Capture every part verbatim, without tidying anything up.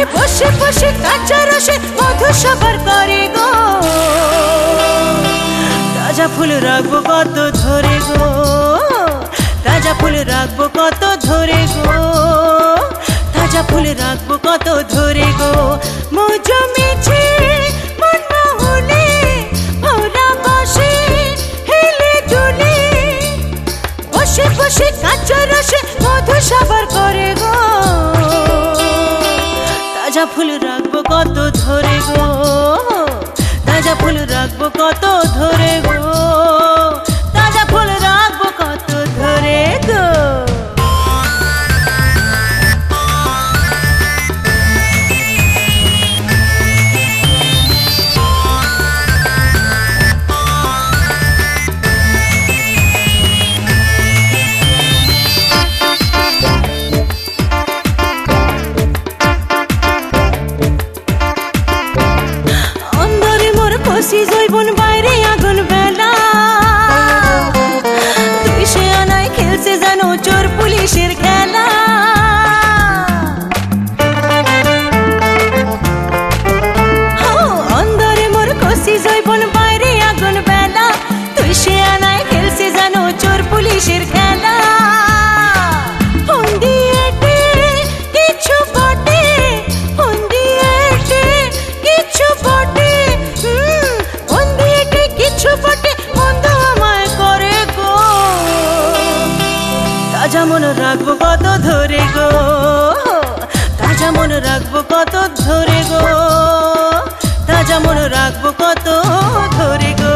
বসে বসে কাঁচা রসে মধু সবার করে গো। তাজা ফুল রাখবো কত ধরে গো, তাজা ফুল রাখবো কত ধরে গো, তাজা ফুল রাখবো কত ধরে গো। মৌজমেছে মন মহলে ভরা বসে হেলে দুলে, বসে বসে কাঁচা রসে মধু সবার করে গো। তাজা ফুল রাখবো কত ধরে গো, তাজা ফুল রাখবো কত ধরে গো, তাজা ফুল রাখবো কত ধরে গো। জৈবন বাইরে আগুন বেলা, তুই সে আনায় খেলছে জানো চোর পুলিশের খেলা। অন্ধরে মোর কষি জৈবন বাইরে আগুন বেলা, তুই সে আনায় খেলছে জানো চোর পুলিশের খেলা। ফোন দিয়েটে কিছু বটে, ফোন দিয়েটে কিছু বটে, তাজা মন রাখবো কত ধরে গো, তাজা মন রাখবো কত ধরে গো, তাজা মন রাখবো কত ধরে গো।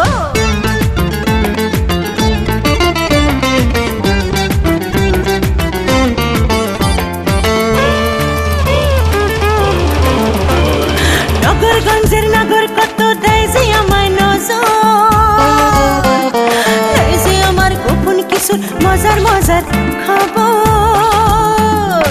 নগরগঞ্জের নাগর কত দেয় যে আমায় নজর, দেয় যে আমার গোপন কিছু মজার মজার খবর।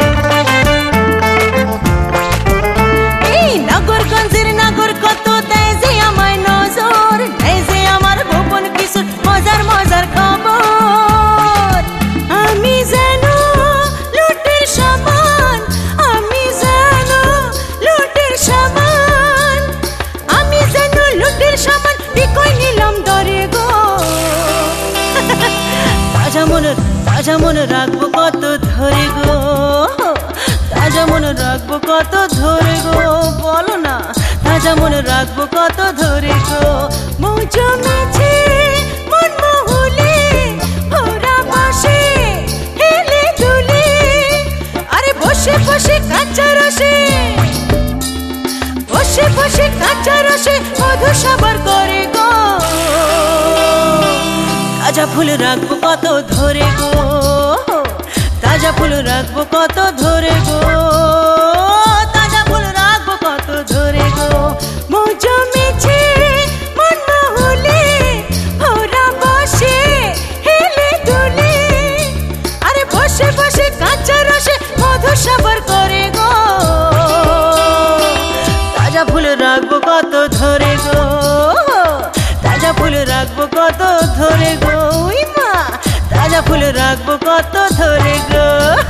এই নগরগঞ্জের নাগর কত দেয় যে আমায় নজর, দেয় যে আমার গোপন কিছু মজার মজার খবর। আমি যেন লুটের সামান, আমি যেন লুটের সামান, আমি যেন লুটের সামান বিকই নিলাম দরে গো। তাজা মন তাজা মন রাখবো কত ধরে গো, তাজা মন রাখবো কত ধরে গো, বলো না তাজা মন রাখবো কত ধরে গো। মৌজমেছে মন মহলে ভরা বসে হেলে দুলে, আরে বসে বসে কাঁচা রসে, বসে বসে কাঁচা রসে মধু সবার করে গো। তাজা ফুল রাখবো কত ধরে গো, তাজা ফুল রাখবো কত ধরে গো, তাজা ফুল রাখবো কত ধরে গো। মৌজমেছে মন মহলে ভরা বসে হেলে দুলে, আরে বসে বসে কাঁচা রসে মধু সবার করে গো। তাজা ফুল রাখবো কত ধরে গো, তাজা ফুল রাখবো কত ধরে গো, মা তাজা ফুল রাখবো কত ধরে গো।